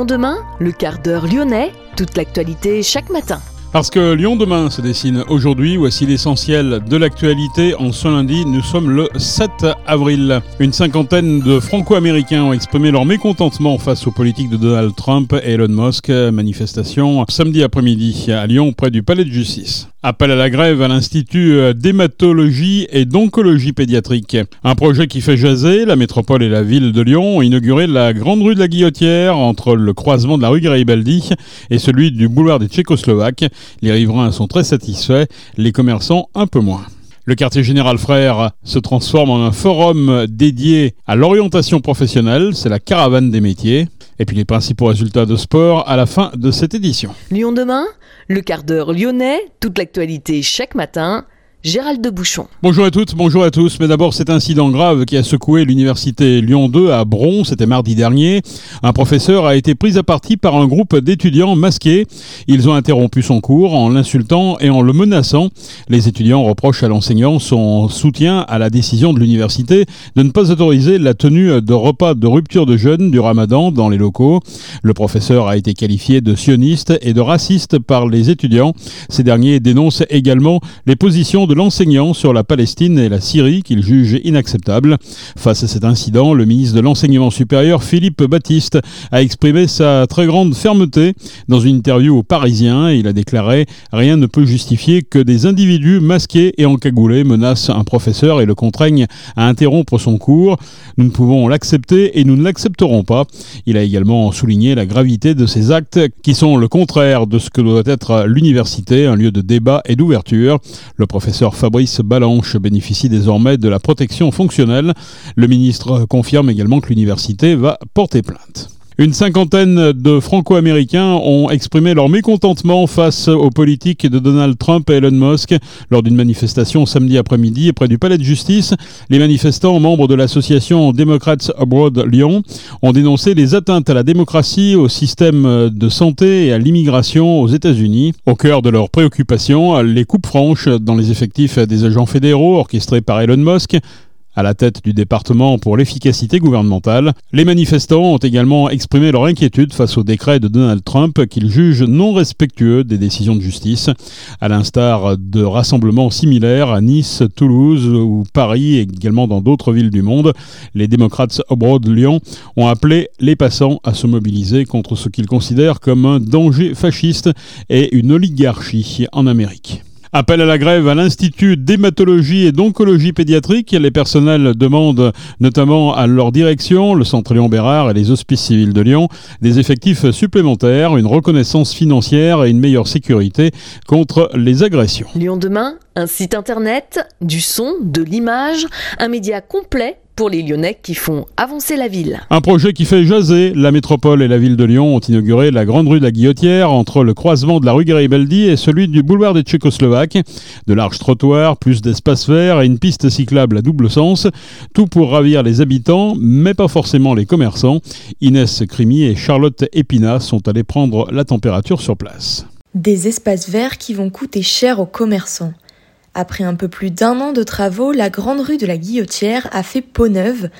Lyon demain, le quart d'heure lyonnais, toute l'actualité chaque matin. Parce que Lyon demain se dessine aujourd'hui, voici l'essentiel de l'actualité. En ce lundi, nous sommes le 7 avril. Une cinquantaine de Franco-Américains ont exprimé leur mécontentement face aux politiques de Donald Trump et Elon Musk. Manifestation samedi après-midi à Lyon, près du Palais de Justice. Appel à la grève à l'Institut d'hématologie et d'oncologie pédiatrique. Un projet qui fait jaser. La métropole et la ville de Lyon ont inauguré la grande rue de la Guillotière entre le croisement de la rue Garibaldi et celui du boulevard des Tchécoslovaques. Les riverains sont très satisfaits, les commerçants un peu moins. Le quartier général Frères se transforme en un forum dédié à l'orientation professionnelle. C'est la caravane des métiers. Et puis les principaux résultats de sport à la fin de cette édition. Lyon demain, le quart d'heure lyonnais, toute l'actualité chaque matin. Gérald de Bouchon. Bonjour à toutes, bonjour à tous. Mais d'abord, cet incident grave qui a secoué l'université Lyon 2 à Bron, c'était mardi dernier. Un professeur a été pris à partie par un groupe d'étudiants masqués. Ils ont interrompu son cours en l'insultant et en le menaçant. Les étudiants reprochent à l'enseignant son soutien à la décision de l'université de ne pas autoriser la tenue de repas de rupture de jeûne du Ramadan dans les locaux. Le professeur a été qualifié de sioniste et de raciste par les étudiants. Ces derniers dénoncent également les positions de l'enseignant sur la Palestine et la Syrie qu'il juge inacceptable. Face à cet incident, le ministre de l'Enseignement supérieur, Philippe Baptiste, a exprimé sa très grande fermeté. Dans une interview au Parisien, il a déclaré « Rien ne peut justifier que des individus masqués et encagoulés menacent un professeur et le contraignent à interrompre son cours. Nous ne pouvons l'accepter et nous ne l'accepterons pas. » Il a également souligné la gravité de ces actes qui sont le contraire de ce que doit être l'université, un lieu de débat et d'ouverture. Le professeur Fabrice Balanche bénéficie désormais de la protection fonctionnelle. Le ministre confirme également que l'université va porter plainte. Une cinquantaine de Franco-Américains ont exprimé leur mécontentement face aux politiques de Donald Trump et Elon Musk lors d'une manifestation samedi après-midi près du Palais de Justice. Les manifestants, membres de l'association Democrats Abroad Lyon, ont dénoncé les atteintes à la démocratie, au système de santé et à l'immigration aux États-Unis. Au cœur de leurs préoccupations, les coupes franches dans les effectifs des agents fédéraux orchestrés par Elon Musk. À la tête du département pour l'efficacité gouvernementale, les manifestants ont également exprimé leur inquiétude face au décret de Donald Trump qu'ils jugent non respectueux des décisions de justice. À l'instar de rassemblements similaires à Nice, Toulouse ou Paris et également dans d'autres villes du monde, les Democrats Abroad Lyon ont appelé les passants à se mobiliser contre ce qu'ils considèrent comme un danger fasciste et une oligarchie en Amérique. Appel à la grève à l'Institut d'hématologie et d'oncologie pédiatrique. Les personnels demandent notamment à leur direction, le Centre Léon Bérard et les Hospices civils de Lyon, des effectifs supplémentaires, une reconnaissance financière et une meilleure sécurité contre les agressions. Lyon demain, un site internet, du son, de l'image, un média complet pour les Lyonnais qui font avancer la ville. Un projet qui fait jaser. La métropole et la ville de Lyon ont inauguré la grande rue de la Guillotière entre le croisement de la rue Garibaldi et celui du boulevard des Tchécoslovaques. De larges trottoirs, plus d'espaces verts et une piste cyclable à double sens. Tout pour ravir les habitants, mais pas forcément les commerçants. Inès Crimi et Charlotte Épinat sont allées prendre la température sur place. Des espaces verts qui vont coûter cher aux commerçants. Après un peu plus d'un an de travaux, la grande rue de la Guillotière a fait peau neuve.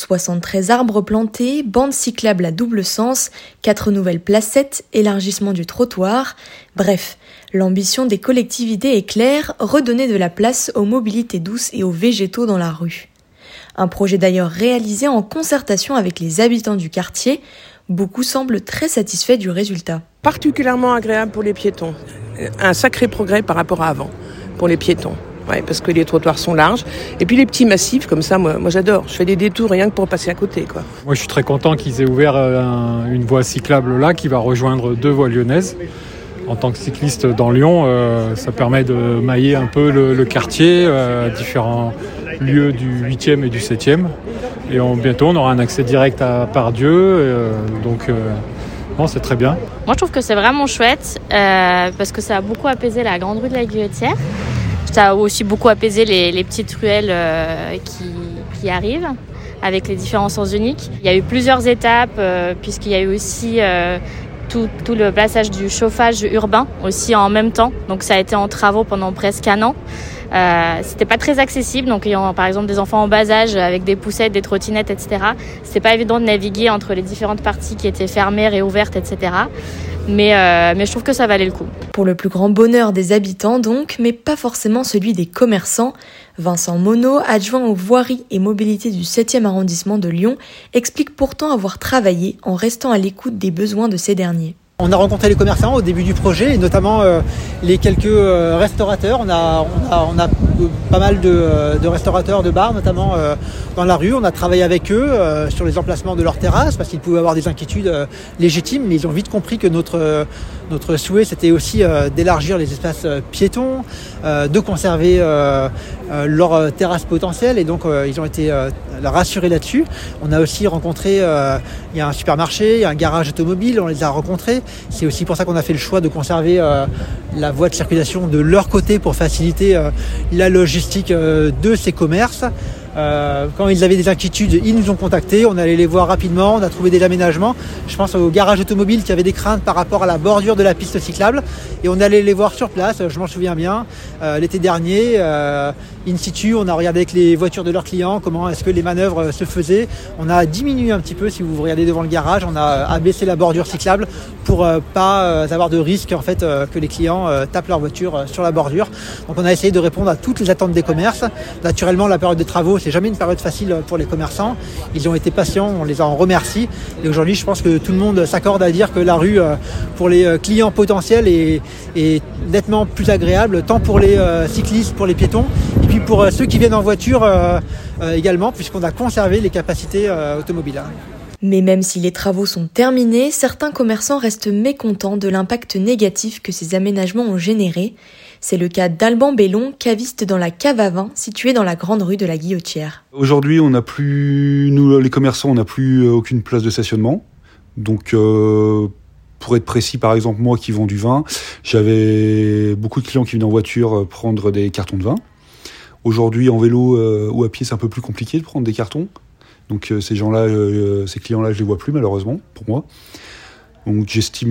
73 arbres plantés, bandes cyclables à double sens, 4 nouvelles placettes, élargissement du trottoir. Bref, l'ambition des collectivités est claire, redonner de la place aux mobilités douces et aux végétaux dans la rue. Un projet d'ailleurs réalisé en concertation avec les habitants du quartier. Beaucoup semblent très satisfaits du résultat. Particulièrement agréable pour les piétons. Un sacré progrès par rapport à avant. Pour les piétons, parce que les trottoirs sont larges. Et puis les petits massifs, comme ça, moi j'adore. Je fais des détours rien que pour passer à côté, quoi. Moi je suis très content qu'ils aient ouvert une voie cyclable là, qui va rejoindre 2 voies lyonnaises. En tant que cycliste dans Lyon, ça permet de mailler un peu le quartier, différents lieux du 8e et du 7e. Et bientôt on aura un accès direct à Pardieu, non, c'est très bien. Moi, je trouve que c'est vraiment chouette parce que ça a beaucoup apaisé la grande rue de la Guillotière. Ça a aussi beaucoup apaisé les petites ruelles qui arrivent avec les différents sens uniques. Il y a eu plusieurs étapes puisqu'il y a eu aussi tout le plaçage du chauffage urbain aussi en même temps. Donc ça a été en travaux pendant presque un an. C'était pas très accessible, donc ayant par exemple des enfants en bas âge avec des poussettes, des trottinettes, etc. C'était pas évident de naviguer entre les différentes parties qui étaient fermées, réouvertes, etc. Mais je trouve que ça valait le coup. Pour le plus grand bonheur des habitants donc, mais pas forcément celui des commerçants, Vincent Monod, adjoint aux voiries et mobilités du 7e arrondissement de Lyon, explique pourtant avoir travaillé en restant à l'écoute des besoins de ces derniers. On a rencontré les commerçants au début du projet et notamment les quelques restaurateurs. On a pas mal de restaurateurs de bars notamment dans la rue. On a travaillé avec eux sur les emplacements de leurs terrasses parce qu'ils pouvaient avoir des inquiétudes légitimes, mais ils ont vite compris que notre souhait c'était aussi d'élargir les espaces piétons, de conserver leurs terrasses potentielles et donc ils ont été rassurés là-dessus. On a aussi rencontré, il y a un supermarché, il y a un garage automobile, on les a rencontrés. C'est aussi pour ça qu'on a fait le choix de conserver la voie de circulation de leur côté pour faciliter la logistique de ces commerces. Quand ils avaient des inquiétudes, ils nous ont contactés, on allait les voir rapidement, on a trouvé des aménagements. Je pense au garage automobile qui avait des craintes par rapport à la bordure de la piste cyclable et on allait les voir sur place, je m'en souviens bien, l'été dernier, in situ, on a regardé avec les voitures de leurs clients comment est-ce que les manœuvres se faisaient. On a diminué un petit peu, si vous regardez devant le garage, on a abaissé la bordure cyclable pour pas avoir de risque en fait que les clients tapent leur voiture sur la bordure. Donc on a essayé de répondre à toutes les attentes des commerces. Naturellement, la période de travaux, c'est jamais une période facile pour les commerçants. Ils ont été patients, on les en remercie. Et aujourd'hui, je pense que tout le monde s'accorde à dire que la rue, pour les clients potentiels, est nettement plus agréable, tant pour les cyclistes, pour les piétons, et puis pour ceux qui viennent en voiture également, puisqu'on a conservé les capacités automobiles. Mais même si les travaux sont terminés, certains commerçants restent mécontents de l'impact négatif que ces aménagements ont généré. C'est le cas d'Alban Bellon, caviste dans la cave à vin située dans la grande rue de la Guillotière. Aujourd'hui, nous les commerçants, on n'a plus aucune place de stationnement. Donc, pour être précis, par exemple, moi qui vends du vin, j'avais beaucoup de clients qui venaient en voiture prendre des cartons de vin. Aujourd'hui, en vélo ou à pied, c'est un peu plus compliqué de prendre des cartons. Donc ces clients-là, je les vois plus malheureusement pour moi. Donc j'estime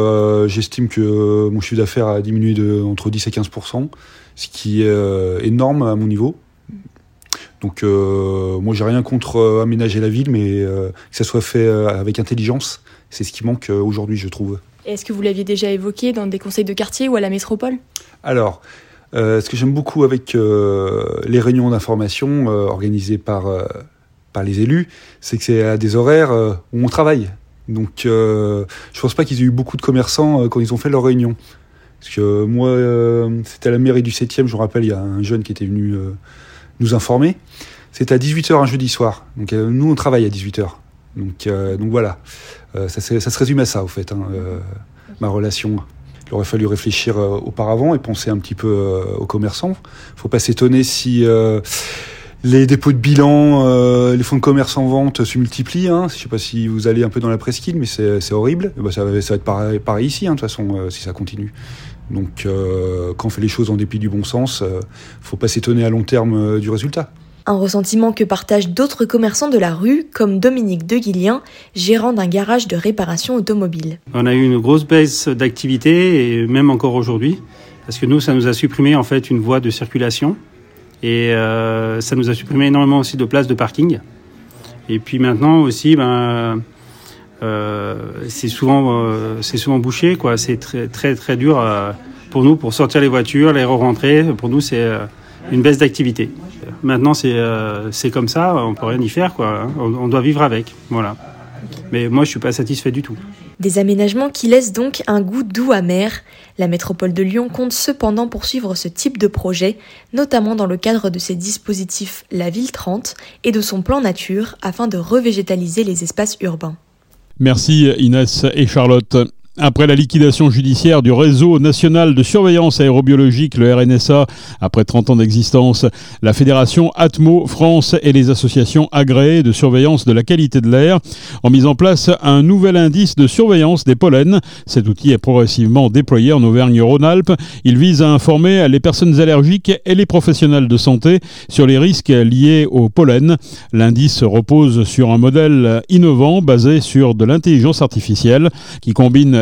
que mon chiffre d'affaires a diminué entre 10 et 15%, ce qui est énorme à mon niveau. Donc moi j'ai rien contre aménager la ville, mais que ça soit fait avec intelligence, c'est ce qui manque aujourd'hui, je trouve. Et est-ce que vous l'aviez déjà évoqué dans des conseils de quartier ou à la métropole ? Alors, ce que j'aime beaucoup avec les réunions d'information organisées par les élus, c'est que c'est à des horaires où on travaille. Donc je pense pas qu'ils aient eu beaucoup de commerçants quand ils ont fait leur réunion. Parce que moi, c'était à la mairie du 7e, je me rappelle, il y a un jeune qui était venu nous informer. C'était à 18h un jeudi soir. Donc nous, on travaille à 18h. Donc voilà, ça se résume à ça, au fait, ma relation. Il aurait fallu réfléchir auparavant et penser un petit peu aux commerçants. Faut pas s'étonner si les dépôts de bilan, les fonds de commerce en vente se multiplient. Je ne sais pas si vous allez un peu dans la presqu'île, mais c'est horrible. Et ça va être pareil ici, de toute façon, si ça continue. Donc, quand on fait les choses en dépit du bon sens, faut pas s'étonner à long terme du résultat. Un ressentiment que partagent d'autres commerçants de la rue, comme Dominique Deguilien, gérant d'un garage de réparation automobile. On a eu une grosse baisse d'activité, et même encore aujourd'hui, parce que nous, ça nous a supprimé en fait une voie de circulation. Et ça nous a supprimé énormément aussi de places de parking. Et puis maintenant aussi, c'est souvent bouché, quoi. C'est très très très dur pour nous pour sortir les voitures, les re-rentrer. Pour nous, c'est une baisse d'activité. Maintenant, c'est comme ça, on peut rien y faire, quoi. On doit vivre avec, voilà. Mais moi, je suis pas satisfait du tout. Des aménagements qui laissent donc un goût doux amer. La métropole de Lyon compte cependant poursuivre ce type de projet, notamment dans le cadre de ses dispositifs La Ville 30 et de son plan nature, afin de revégétaliser les espaces urbains. Merci Inès et Charlotte. Après la liquidation judiciaire du réseau national de surveillance aérobiologique, le RNSA, après 30 ans d'existence, la fédération Atmo France et les associations agréées de surveillance de la qualité de l'air ont mis en place un nouvel indice de surveillance des pollens. Cet outil est progressivement déployé en Auvergne-Rhône-Alpes. Il vise à informer les personnes allergiques et les professionnels de santé sur les risques liés au pollen. L'indice repose sur un modèle innovant basé sur de l'intelligence artificielle qui combine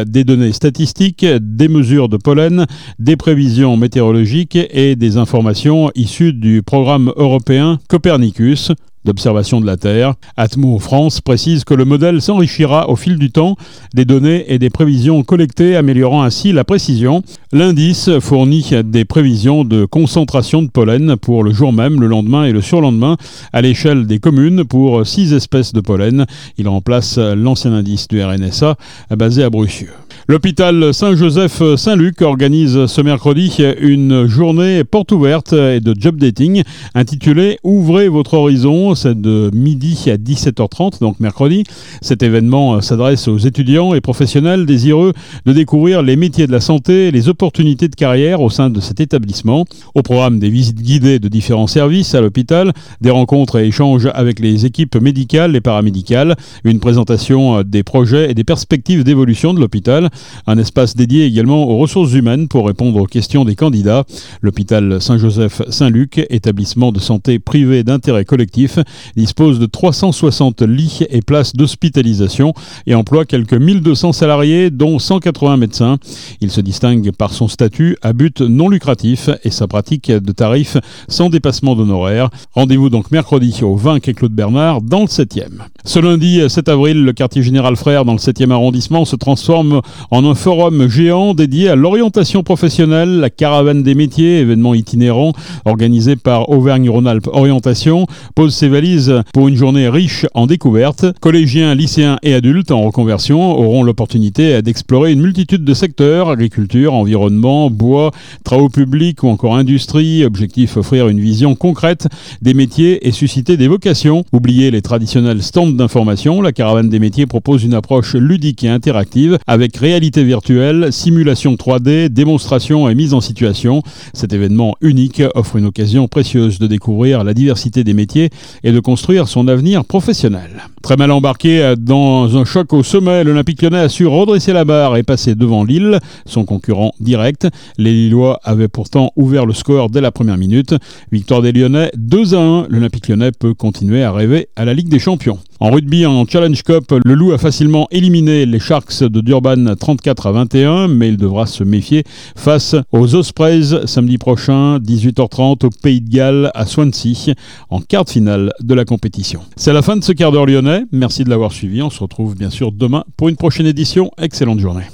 des données statistiques, des mesures de pollen, des prévisions météorologiques et des informations issues du programme européen Copernicus d'observation de la Terre. Atmo France précise que le modèle s'enrichira au fil du temps des données et des prévisions collectées, améliorant ainsi la précision. L'indice fournit des prévisions de concentration de pollen pour le jour même, le lendemain et le surlendemain à l'échelle des communes pour 6 espèces de pollen. Il remplace l'ancien indice du RNSA basé à Brucieux. L'hôpital Saint-Joseph-Saint-Luc organise ce mercredi une journée porte ouverte et de job dating intitulée « Ouvrez votre horizon ». C'est de midi à 17h30, donc mercredi. Cet événement s'adresse aux étudiants et professionnels désireux de découvrir les métiers de la santé et les opportunités de carrière au sein de cet établissement. Au programme des visites guidées de différents services à l'hôpital, des rencontres et échanges avec les équipes médicales et paramédicales, une présentation des projets et des perspectives d'évolution de l'hôpital, un espace dédié également aux ressources humaines pour répondre aux questions des candidats. L'hôpital Saint-Joseph-Saint-Luc, établissement de santé privé d'intérêt collectif, dispose de 360 lits et places d'hospitalisation et emploie quelques 1200 salariés, dont 180 médecins. Il se distingue par son statut à but non lucratif et sa pratique de tarifs sans dépassement d'honoraires. Rendez-vous donc mercredi au 20 quai Claude Bernard dans le 7e. Ce lundi 7 avril, le quartier général Frères dans le 7e arrondissement se transforme en un forum géant dédié à l'orientation professionnelle, la caravane des métiers, événement itinérant organisé par Auvergne-Rhône-Alpes Orientation, pose ses valises pour une journée riche en découvertes. Collégiens, lycéens et adultes en reconversion auront l'opportunité d'explorer une multitude de secteurs, agriculture, environnement, bois, travaux publics ou encore industrie. Objectif, offrir une vision concrète des métiers et susciter des vocations. Oubliez les traditionnels stands d'information, la caravane des métiers propose une approche ludique et interactive avec réalité virtuelle, simulation 3D, démonstration et mise en situation. Cet événement unique offre une occasion précieuse de découvrir la diversité des métiers et de construire son avenir professionnel. Très mal embarqué dans un choc au sommet, l'Olympique Lyonnais a su redresser la barre et passer devant Lille, son concurrent direct. Les Lillois avaient pourtant ouvert le score dès la première minute. Victoire des Lyonnais 2-1. L'Olympique Lyonnais peut continuer à rêver à la Ligue des Champions. En rugby, en Challenge Cup, le Loup a facilement éliminé les Sharks de Durban 34-21, mais il devra se méfier face aux Ospreys samedi prochain, 18h30 au Pays de Galles à Swansea, en quart de finale de la compétition. C'est la fin de ce quart d'heure lyonnais. Merci de l'avoir suivi. On se retrouve bien sûr demain pour une prochaine édition. Excellente journée.